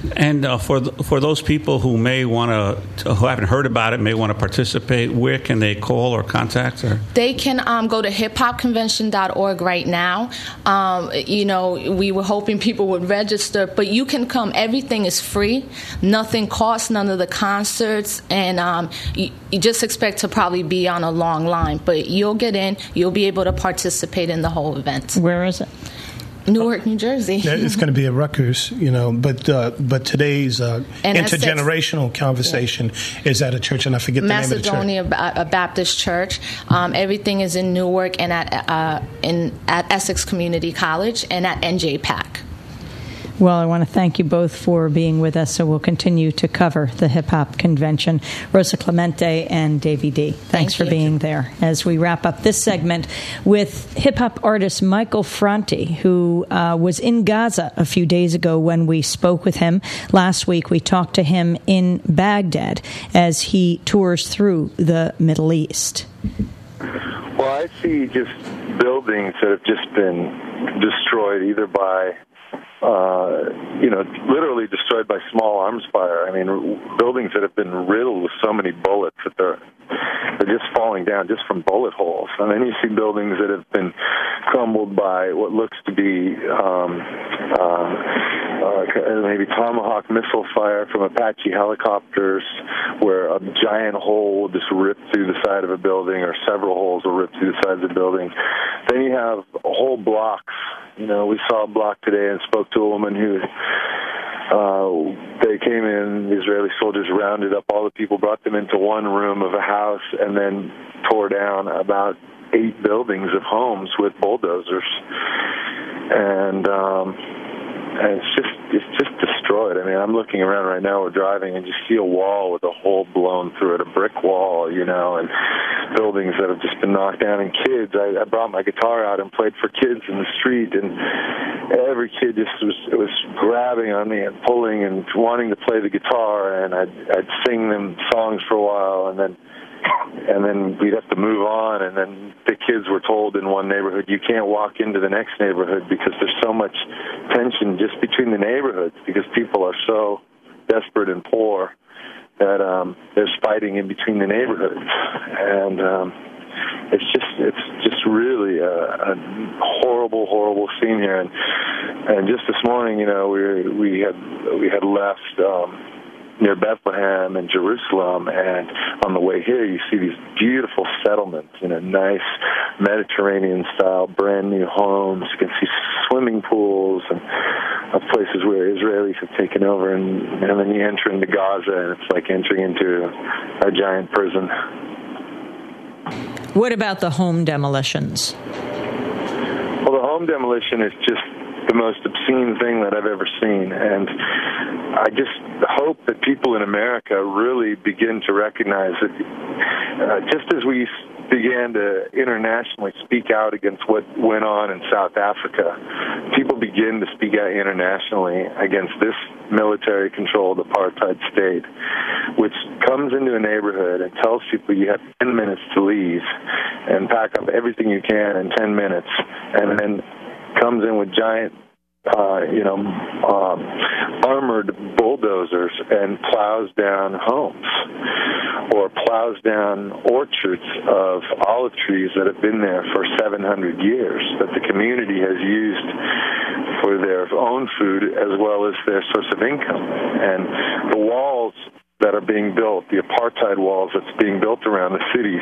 [SPEAKER 5] And for those people who may want to, who haven't heard about it, may want to participate, where can they call or contact? Or?
[SPEAKER 13] They can go to hiphopconvention.org right now. We were hoping people would register, but you can come. Everything is free. Nothing costs, none of the concerts, and you just expect to probably be on a long line. But you'll get in. You'll be able to participate in the whole event.
[SPEAKER 1] Where is it?
[SPEAKER 13] Newark, New Jersey.
[SPEAKER 3] It's going to be at Rutgers, but today's intergenerational conversation is at a church, and I forget the name of the church.
[SPEAKER 13] Macedonia Baptist Church. Everything is in Newark and at Essex Community College and at NJPAC.
[SPEAKER 1] Well, I want to thank you both for being with us, so we'll continue to cover the hip-hop convention. Rosa Clemente and Davey D, thanks for being there. As we wrap up this segment with hip-hop artist Michael Franti, who was in Gaza a few days ago when we spoke with him. Last week, we talked to him in Baghdad as he tours through the Middle East.
[SPEAKER 14] Well, I see just buildings that have just been destroyed either by literally destroyed by small arms fire. I mean, buildings that have been riddled with so many bullets that they're just falling down just from bullet holes. And then you see buildings that have been crumbled by what looks to be maybe Tomahawk missile fire from Apache helicopters, where a giant hole will just rip through the side of a building, or several holes will rip through the sides of the building. Then you have whole blocks. We saw a block today and spoke to a woman who they came in, the Israeli soldiers rounded up all the people, brought them into one room of a house, and then tore down about 8 buildings of homes with bulldozers. And it's just destroyed. I mean, I'm looking around right now, we're driving, and you see a wall with a hole blown through it, a brick wall, and buildings that have just been knocked down. And kids, I brought my guitar out and played for kids in the street, and every kid just was grabbing on me and pulling and wanting to play the guitar, and I'd sing them songs for a while, and then we'd have to move on. And then the kids were told in one neighborhood, you can't walk into the next neighborhood because there's so much tension just between the neighborhoods, because people are so desperate and poor that there's fighting in between the neighborhoods. And it's just really a horrible, horrible scene here. And just this morning, we had left near Bethlehem and Jerusalem, and on the way here you see these beautiful settlements, nice Mediterranean-style, brand-new homes. You can see swimming pools and places where Israelis have taken over, and then you enter into Gaza, and it's like entering into a giant prison.
[SPEAKER 1] What about the home demolitions?
[SPEAKER 14] Well, the home demolition is just the most obscene thing that I've ever seen, and I just hope that people in America really begin to recognize that just as we began to internationally speak out against what went on in South Africa, people begin to speak out internationally against this military-controlled apartheid state, which comes into a neighborhood and tells people you have 10 minutes to leave and pack up everything you can in 10 minutes, and then comes in with giant armored bulldozers and plows down homes, or plows down orchards of olive trees that have been there for 700 years that the community has used for their own food as well as their source of income. And the walls that are being built, the apartheid walls that's being built around the cities,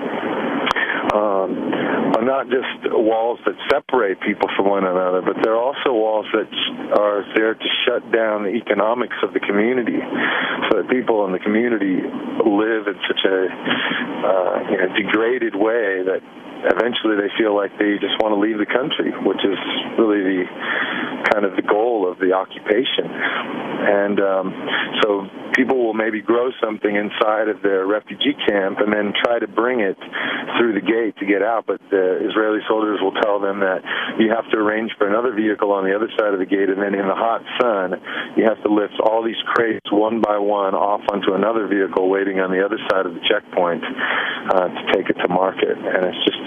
[SPEAKER 14] are not just walls that separate people from one another, but they're also walls that are there to shut down the economics of the community, so that people in the community live in such a degraded way that eventually they feel like they just want to leave the country, which is really the kind of the goal of the occupation. And so people will maybe grow something inside of their refugee camp and then try to bring it through the gate to get out, but the Israeli soldiers will tell them that you have to arrange for another vehicle on the other side of the gate, and then in the hot sun you have to lift all these crates one by one off onto another vehicle waiting on the other side of the checkpoint to take it to market. And it's just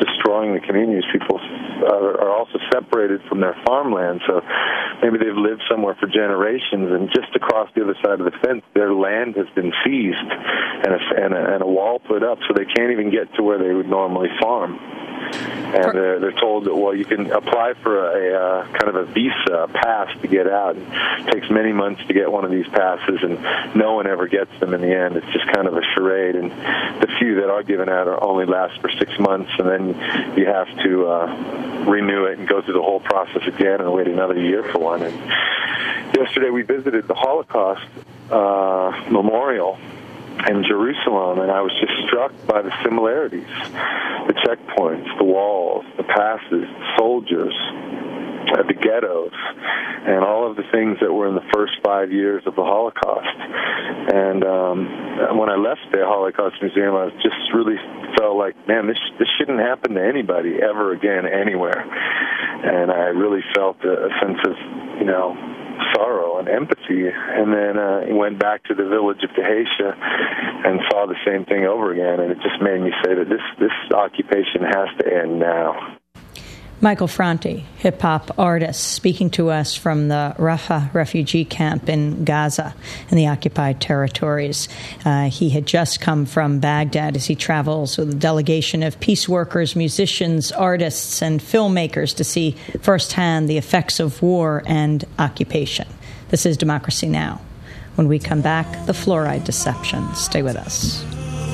[SPEAKER 14] destroying the communities. People are also separated from their farmland, so maybe they've lived somewhere for generations, and just across the other side of the fence, their land has been seized and a wall put up, so they can't even get to where they would normally farm. And they're told that, well, you can apply for a kind of a visa, pass to get out. It takes many months to get one of these passes, and no one ever gets them in the end. It's just kind of a charade, and the few that are given out only last for 6 months, and then you have to renew it and go through the whole process again and wait another year for one. And yesterday we visited the Holocaust Memorial in Jerusalem, and I was just struck by the similarities, the checkpoints, the walls, the passes, the soldiers, the ghettos, and all of the things that were in the first 5 years of the Holocaust. And when I left the Holocaust Museum, I just really felt like, man, this shouldn't happen to anybody ever again anywhere. And I really felt a sense of, sorrow and empathy, and then went back to the village of Gehatia and saw the same thing over again, and it just made me say that this occupation has to end now.
[SPEAKER 1] Michael Franti, hip-hop artist, speaking to us from the Rafah refugee camp in Gaza in the occupied territories. He had just come from Baghdad as he travels with a delegation of peace workers, musicians, artists, and filmmakers to see firsthand the effects of war and occupation. This is Democracy Now! When we come back, the fluoride deception. Stay with us.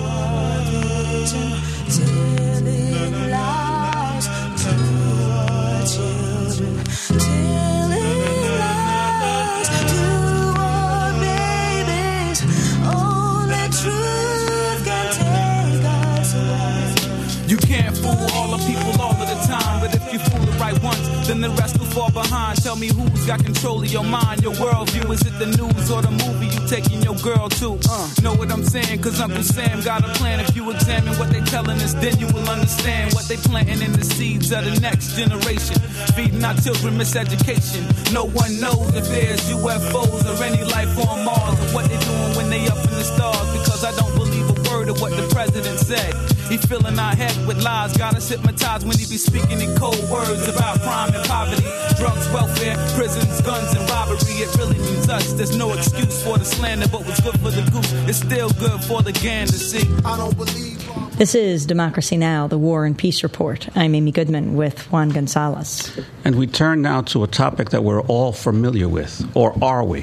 [SPEAKER 15] You can't fool all the people all of the time, but if you fool the right ones, then the rest will fall behind. Tell me who's got control of your mind, your worldview. Is it the news or the movie you taking your girl to? Know what I'm saying? Cause Uncle Sam got a plan. If you examine what they telling us, then you will understand what they planting in the seeds of the next generation. Feeding our children miseducation. No one knows if there's UFOs or any life on Mars, or what they doing when they up in the stars, because I don't believe a word of what the president said. He filling our head with lies, got us hypnotized when he be speaking in cold words about crime and poverty, drugs, welfare, prisons, guns, and robbery. It really means us. There's no excuse for the slander, but what's good for the goose is still good for the gander. See, I don't believe.
[SPEAKER 1] This is Democracy Now!, the War and Peace Report. I'm Amy Goodman with Juan Gonzalez.
[SPEAKER 5] And we turn now to a topic that we're all familiar with, or are we?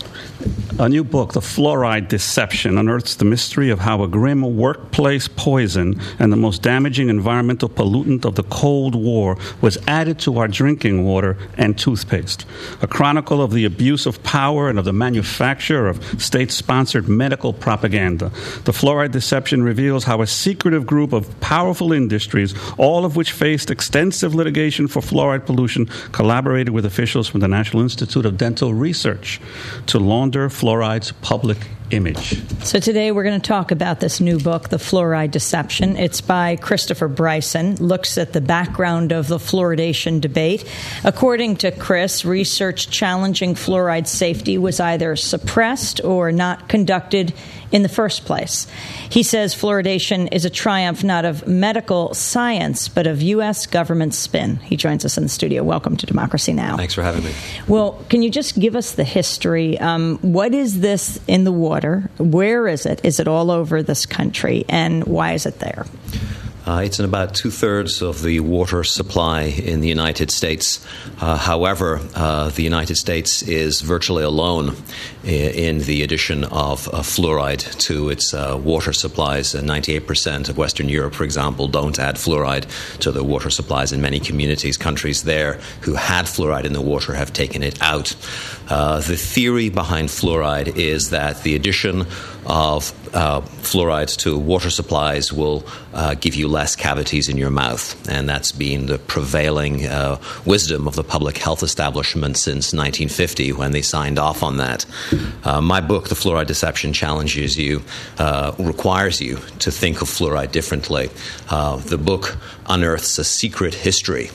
[SPEAKER 5] A new book, The Fluoride Deception, unearths the mystery of how a grim workplace poison and the most damaging environmental pollutant of the Cold War was added to our drinking water and toothpaste. A chronicle of the abuse of power and of the manufacture of state-sponsored medical propaganda. The Fluoride Deception reveals how a secretive group of powerful industries, all of which faced extensive litigation for fluoride pollution, collaborated with officials from the National Institute of Dental Research to launder fluoride's public image.
[SPEAKER 1] So today we're going to talk about this new book, The Fluoride Deception. It's by Christopher Bryson, looks at the background of the fluoridation debate. According to Chris, research challenging fluoride safety was either suppressed or not conducted in the first place. He says fluoridation is a triumph not of medical science, but of U.S. government spin. He joins us in the studio. Welcome to Democracy Now!
[SPEAKER 4] Thanks for having me.
[SPEAKER 1] Well, can you just give us the history? What is this in the water? Where is it? Is it all over this country? And why is it there?
[SPEAKER 4] It's in about 2/3 of the water supply in the United States. However, the United States is virtually alone in the addition of fluoride to its water supplies. 98% of Western Europe, for example, don't add fluoride to their water supplies. In many communities, countries there who had fluoride in the water have taken it out. The theory behind fluoride is that the addition of fluorides to water supplies will give you less cavities in your mouth, and that's been the prevailing wisdom of the public health establishment since 1950 when they signed off on that. My book, The Fluoride Deception, challenges you, requires you to think of fluoride differently. The book unearths a secret history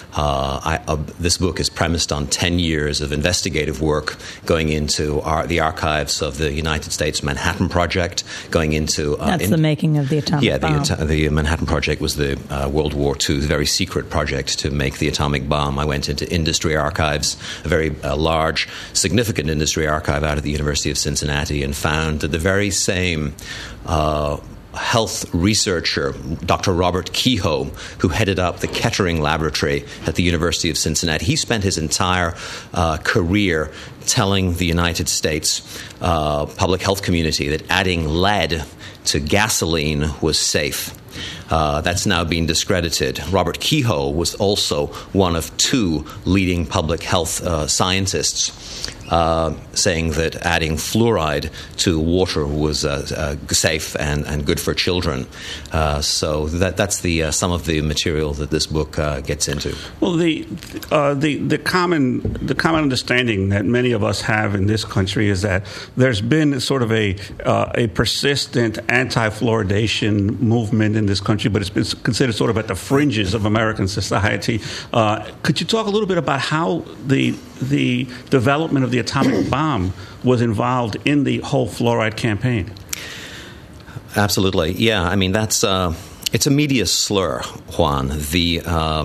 [SPEAKER 4] This book is premised on 10 years of investigative work going into the archives of the United States Manhattan Project, going into...
[SPEAKER 1] That's the making of the atomic bomb.
[SPEAKER 4] Yeah, the Manhattan Project was the World War II's very secret project to make the atomic bomb. I went into industry archives, a very large, significant industry archive out of the University of Cincinnati, and found that the very same health researcher, Dr. Robert Kehoe, who headed up the Kettering Laboratory at the University of Cincinnati, he spent his entire career telling the United States public health community that adding lead to gasoline was safe. That's now been discredited. Robert Kehoe was also one of two leading public health scientists saying that adding fluoride to water was safe and good for children. So that's some of the material that this book gets into.
[SPEAKER 5] Well, the common understanding that many of us have in this country is that there's been sort of a persistent anti-fluoridation movement in this country, but it's been considered sort of at the fringes of American society. Could you talk a little bit about how the development of the atomic bomb was involved in the whole fluoride campaign?
[SPEAKER 4] Absolutely. Yeah, I mean, that's it's a media slur, Juan. The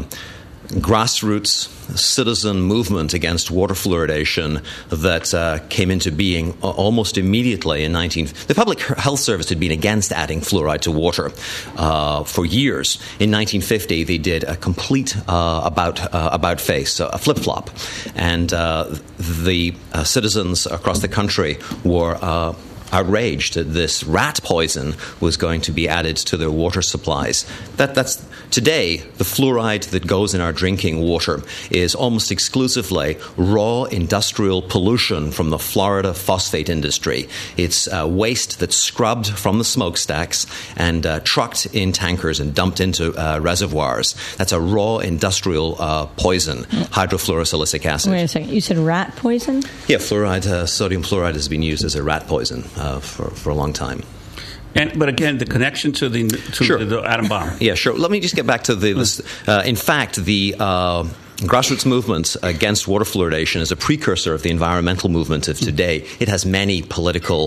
[SPEAKER 4] grassroots citizen movement against water fluoridation that came into being almost immediately in The Public Health Service had been against adding fluoride to water for years. In 1950, they did a complete about face, a flip-flop, and the citizens across the country were outraged that this rat poison was going to be added to their water supplies. That's today, the fluoride that goes in our drinking water is almost exclusively raw industrial pollution from the Florida phosphate industry. It's waste that's scrubbed from the smokestacks and trucked in tankers and dumped into reservoirs. That's a raw industrial poison, hydrofluorosilicic acid.
[SPEAKER 1] Wait a second. You said rat poison?
[SPEAKER 4] Yeah, fluoride, sodium fluoride has been used as a rat poison for a long time.
[SPEAKER 5] But again, the connection to the atom bomb.
[SPEAKER 4] Yeah, sure. Let me just get back to this. In fact, the grassroots movement against water fluoridation is a precursor of the environmental movement of today. It has many political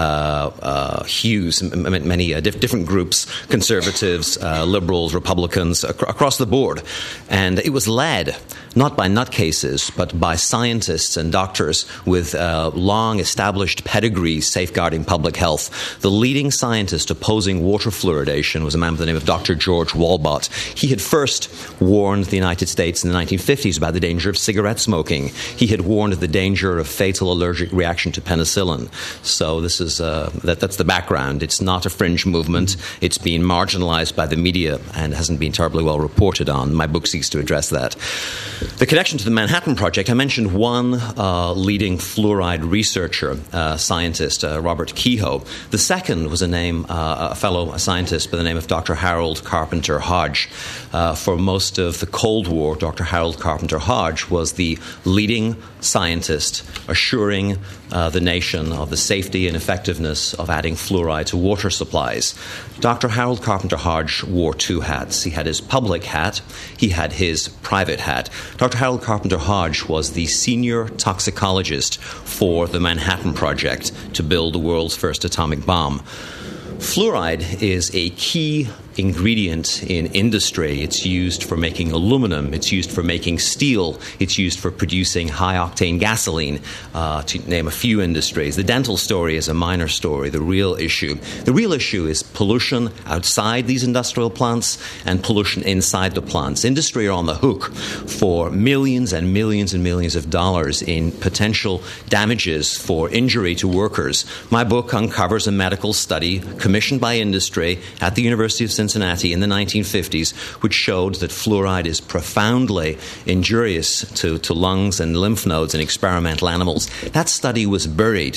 [SPEAKER 4] hues, many different groups, conservatives, liberals, Republicans, across the board. And it was led not by nutcases, but by scientists and doctors with long established pedigrees safeguarding public health. The leading scientist opposing water fluoridation was a man by the name of Dr. George Walbot. He had first warned the United States in the 1950s about the danger of cigarette smoking. He had warned of the danger of fatal allergic reaction to penicillin. So this is that's the background. It's not a fringe movement. It's been marginalized by the media and hasn't been terribly well reported on. My book seeks to address that. The connection to the Manhattan Project, I mentioned one leading fluoride researcher, scientist, Robert Kehoe. The second was a fellow scientist by the name of Dr. Harold Carpenter Hodge. For most of the Cold War, Dr. Harold Carpenter Hodge was the leading scientist assuring the nation of the safety and effectiveness of adding fluoride to water supplies. Dr. Harold Carpenter Hodge wore two hats. He had his public hat. He had his private hat. Dr. Harold Carpenter Hodge was the senior toxicologist for the Manhattan Project to build the world's first atomic bomb. Fluoride is a key ingredient in industry. It's used for making aluminum. It's used for making steel. It's used for producing high-octane gasoline, to name a few industries. The dental story is a minor story. The real issue is pollution outside these industrial plants and pollution inside the plants. Industry are on the hook for millions and millions and millions of dollars in potential damages for injury to workers. My book uncovers a medical study commissioned by industry at the University of Cincinnati in the 1950s, which showed that fluoride is profoundly injurious to lungs and lymph nodes in experimental animals. That study was buried.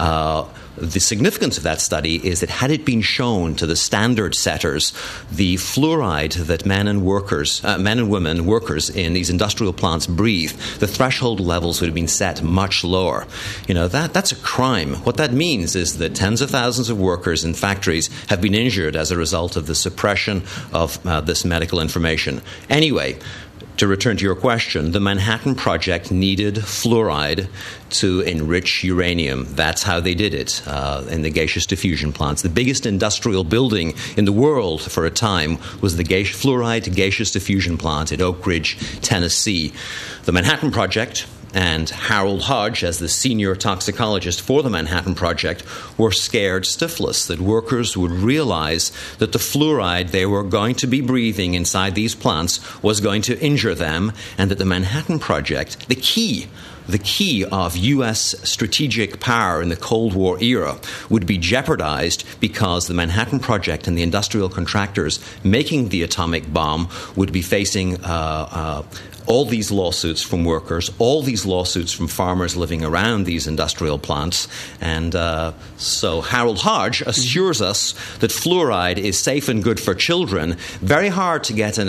[SPEAKER 4] The significance of that study is that had it been shown to the standard setters, the fluoride that men and women workers in these industrial plants breathe, the threshold levels would have been set much lower. That's a crime. What that means is that tens of thousands of workers in factories have been injured as a result of the suppression of this medical information. Anyway, to return to your question, the Manhattan Project needed fluoride to enrich uranium. That's how they did it in the gaseous diffusion plants. The biggest industrial building in the world for a time was the fluoride gaseous diffusion plant at Oak Ridge, Tennessee. The Manhattan Project and Harold Hodge, as the senior toxicologist for the Manhattan Project, were scared stiffless that workers would realize that the fluoride they were going to be breathing inside these plants was going to injure them, and that the Manhattan Project, the key of U.S. strategic power in the Cold War era, would be jeopardized because the Manhattan Project and the industrial contractors making the atomic bomb would be facing all these lawsuits from workers, all these lawsuits from farmers living around these industrial plants. And so Harold Hodge assures us that fluoride is safe and good for children. Very hard to get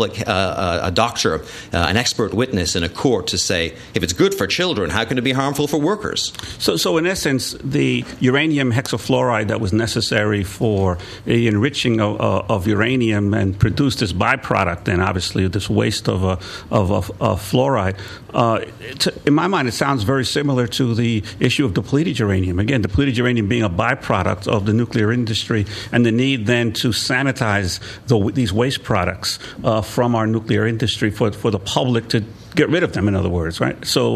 [SPEAKER 4] a doctor, an expert witness in a court to say, if it's good for children, how can it be harmful for workers?
[SPEAKER 5] So in essence, the uranium hexafluoride that was necessary for the enriching of uranium and produced this byproduct, and obviously this waste of fluoride, in my mind, it sounds very similar to the issue of depleted uranium. Again, depleted uranium being a byproduct of the nuclear industry, and the need then to sanitize these waste products from our nuclear industry for the public to get rid of them, in other words, right? So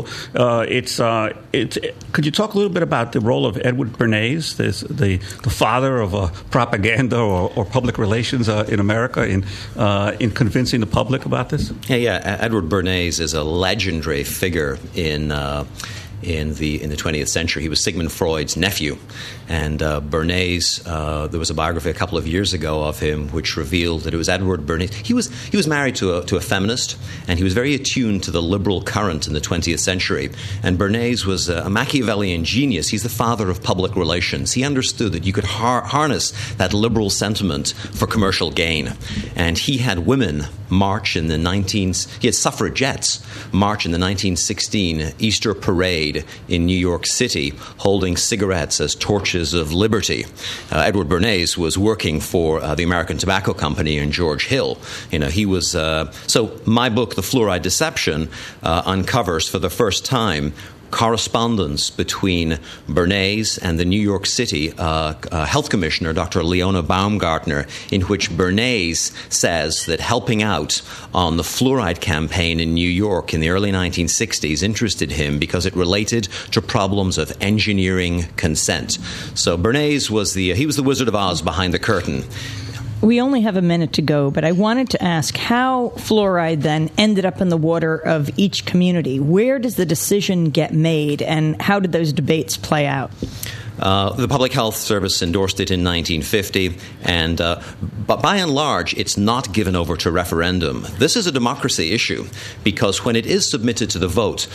[SPEAKER 5] could you talk a little bit about the role of Edward Bernays, the father of propaganda or public relations in America, in convincing the public about this?
[SPEAKER 4] Yeah. Edward Bernays is a legendary figure in the 20th century. He was Sigmund Freud's nephew, and Bernays. There was a biography a couple of years ago of him which revealed that it was Edward Bernays. He was married to a feminist, and he was very attuned to the liberal current in the 20th century. And Bernays was a Machiavellian genius. He's the father of public relations. He understood that you could harness that liberal sentiment for commercial gain, and he had women march in the he had suffragettes march in the 1916 Easter parade in New York City, holding cigarettes as torches of liberty. Edward Bernays was working for the American Tobacco Company in George Hill. He was so my book, The Fluoride Deception, uncovers for the first time correspondence between Bernays and the New York City health commissioner, Dr. Leona Baumgartner, in which Bernays says that helping out on the fluoride campaign in New York in the early 1960s interested him because it related to problems of engineering consent. So Bernays was the Wizard of Oz behind the curtain.
[SPEAKER 1] We only have a minute to go, but I wanted to ask how fluoride then ended up in the water of each community. Where does the decision get made, and how did those debates play out?
[SPEAKER 4] The Public Health Service endorsed it in 1950, but by and large, it's not given over to referendum. This is a democracy issue, because when it is submitted to the vote,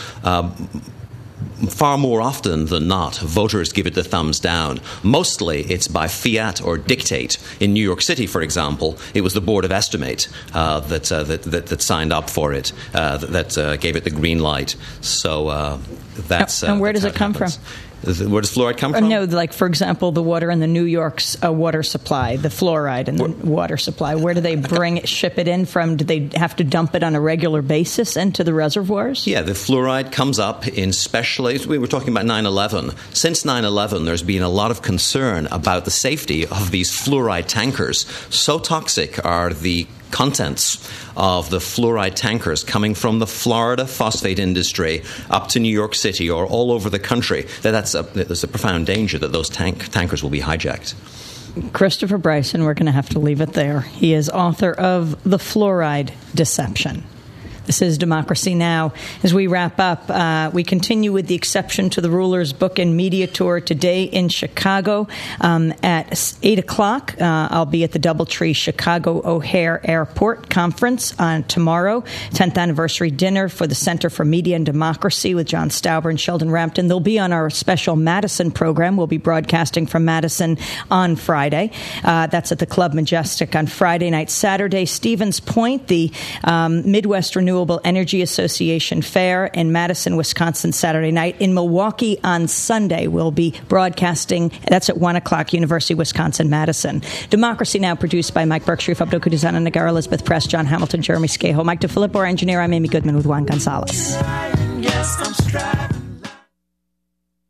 [SPEAKER 4] far more often than not, voters give it the thumbs down. Mostly, it's by fiat or dictate. In New York City, for example, it was the Board of Estimate that signed up for it, that gave it the green light. So that's
[SPEAKER 1] and where does it come from?
[SPEAKER 4] Where does fluoride come from?
[SPEAKER 1] No, like, for example, the water in the New York's water supply, the fluoride in the water supply. Where do they ship it in from? Do they have to dump it on a regular basis into the reservoirs?
[SPEAKER 4] Yeah, the fluoride comes up in we were talking about 9/11. Since 9/11, there's been a lot of concern about the safety of these fluoride tankers. So toxic are the contents of the fluoride tankers coming from the Florida phosphate industry up to New York City or all over the country, there's a profound danger that those tankers will be hijacked.
[SPEAKER 1] Christopher Bryson, we're going to have to leave it there. He is author of The Fluoride Deception. This is Democracy Now! As we wrap up, we continue with the Exception to the Rulers book and media tour today in Chicago at 8 o'clock. I'll be at the Doubletree Chicago O'Hare Airport Conference on tomorrow, 10th anniversary dinner for the Center for Media and Democracy with John Stauber and Sheldon Rampton. They'll be on our special Madison program. We'll be broadcasting from Madison on Friday. That's at the Club Majestic on Friday night. Saturday, Stevens Point, the Midwestern Renewable Energy Association Fair in Madison, Wisconsin, Saturday night. In Milwaukee on Sunday, we'll be broadcasting. That's at 1 o'clock, University of Wisconsin-Madison. Democracy Now! Produced by Mike Berkshire, Abdo Kudizana, Nagar, Elizabeth Press, John Hamilton, Jeremy Scahill, Mike DeFilippo, our engineer. I'm Amy Goodman with Juan Gonzalez.
[SPEAKER 11] Yes, I'm strapped.